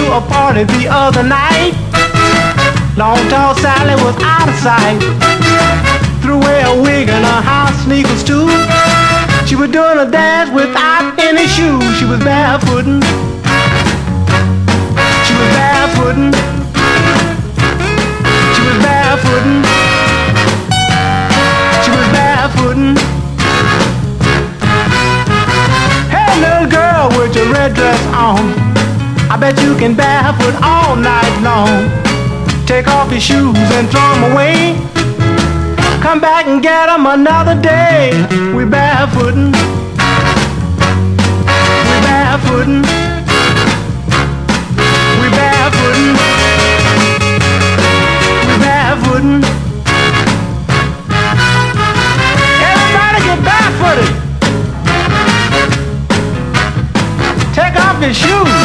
a party the other night. Long tall Sally was out of sight. Threw away her wig and her house sneakers too. She was doing a dance without any shoes. She was barefooting. She was barefooting. She was barefooting. She was barefooting. Hey little girl with your red dress on, I bet you can barefoot all night long. Take off your shoes and throw them away. Come back and get them another day. We barefooting. We barefooting. We barefooting. We barefooting. Everybody get barefooted. Take off your shoes.